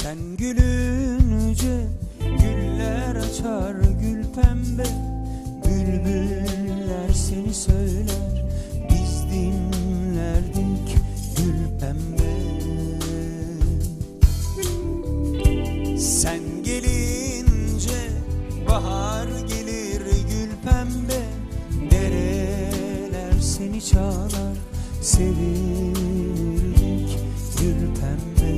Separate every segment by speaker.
Speaker 1: Sen gülünce güller açar gül pembe, bülbüller seni söyler, biz dinlerdik gül pembe. Sen gelince bahar gelir gül pembe, dereler seni çağlar, sevinirdik gül pembe.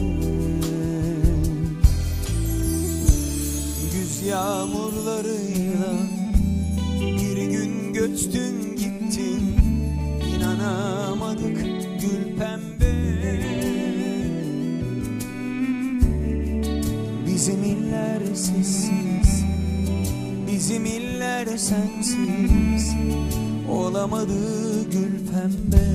Speaker 1: Güz yağmurlarıyla bir gün göçtün gittin, inanamadık gül pembe. Bizim iller sessiz, bizim iller sensiz, olamadı gül pembe.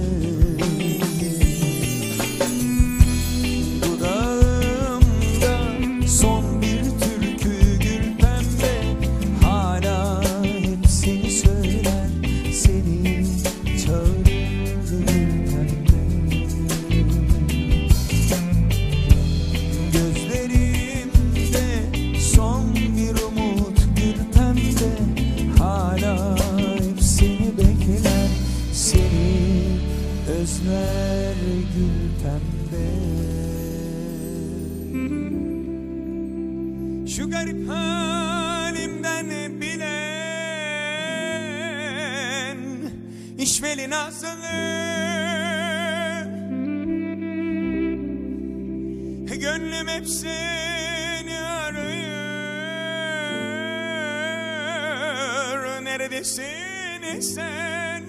Speaker 1: Dudağımda son bir türkü gül pembe, hala hep seni söyler, seni çağırır gül pembe. Gözlerimde son bir umut gül pembe, hala hep seni bekler, seni özler gül pembe. Şu garip halimden bilen işveli nazlı, gönlüm hep seni arıyor. Neredesin sen?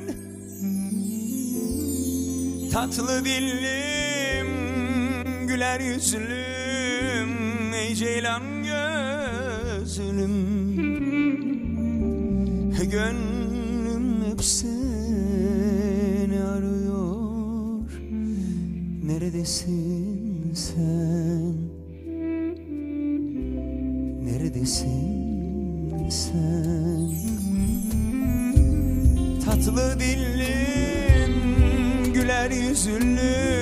Speaker 1: Tatlı dillim, güler yüzlüm, ey ceylan gözlüm. Gönlüm hep seni arıyor. Neredesin sen? Neredesin sen? Tatlı dillim, güler yüzlüm,